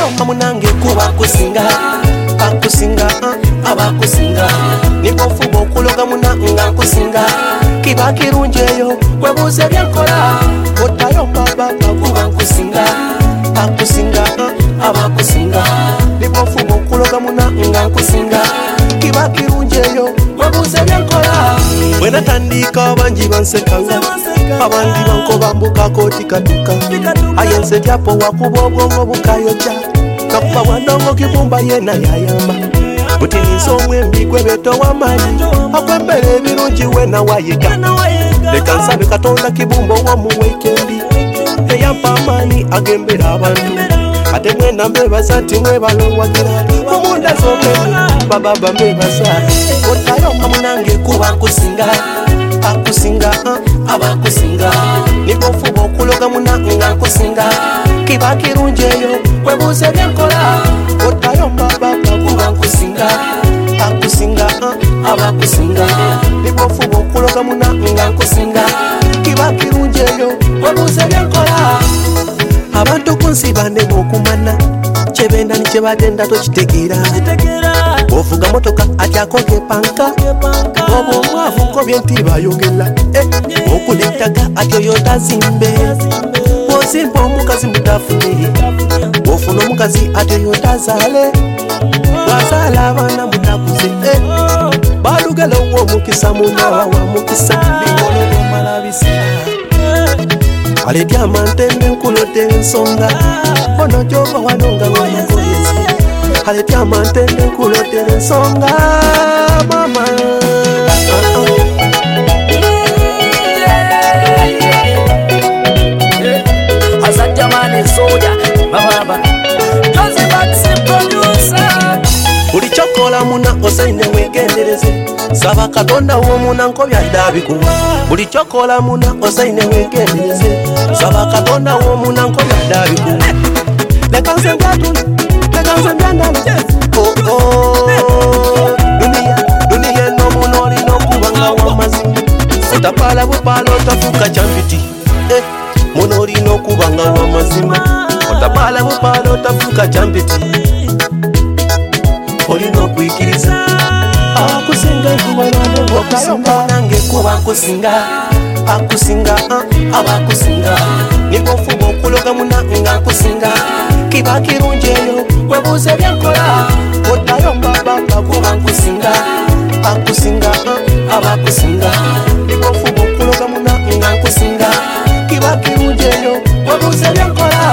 Otayomba munange kuba kusinga akusinga abakusinga nikofuba okuloga munanga nkusinga kiba kirungi eyo webuuze byenkola otayomba baba kuba nkusinga akusinga abakusinga nikofuba okuloga munanga nkusinga kiba kirungi eyo webuuze byenkola bwe natandika abangi bansekanga abandi bankoba mbuka kooti katuka ayense tyapo wakuba obwongo bukayokya kakuba bwandongo kibumba yena yayamba butinisa omwembi gwebeto w'amaanyi akwembera ebirungi wena wayiga leka nsabe katonda kibumba owamu weekendi eyampa amaanyi agembera abantu ate mwena mbebaza nti mwebalowagira omunda z'omwemi bababa mbebaza otayomba munange kuba nkusinga akusinga abakusinga nikofuba okuloga munanga nkusinga kiba kirungi eyo webuuze byenkola otayomba baba kuba nkusinga akusinga abakusinga nikofuba okuloga munanga nkusinga kiba kirungi eyo webuuze byenkola abantu kunsi bandemu okumana kyebenda nikyebagenda tokitegeera ovuga motoka atyako kepanka oba omwavu nkobye nti bayogera okulettaga atyo yotazimbe ozimba omukazi mutafune ofuna omukazi atyo yotazaale wazaala abaana mutakuze balugala ow'omukisa munawa wa mukisa bigololomala aletyama ntende nkulote ensonga ono gyova wanonga wanakoyezi aletyama ntende nkulote ensonga mama buli kyokola muna osaine wegendereze saba katonda w'omuna nkobyadda bikuwa buli kyokola muna osaine wegendereze saba katonda w'omuna nkobyadda bikuwa leka nze mbyatula leka nze mbyandala duniya eno muno olina okubanga w'amazima otapala bupala otafuuka kyampiti muno olina okubanga w'amazima otapala bupala otafuuka kyampiti olina okwikiriza akusinga nkubalwandokayomba nange kuba nkusinga akusinga abakusinga nikofuba okuloga munanga nkusinga kiba kirungi eyo webuuze byenkola otayomba baba kuba nkusinga akusinga abakusinga nikofuba okuloga munanga nkusinga kiba kirungi eyo webuuze byenkola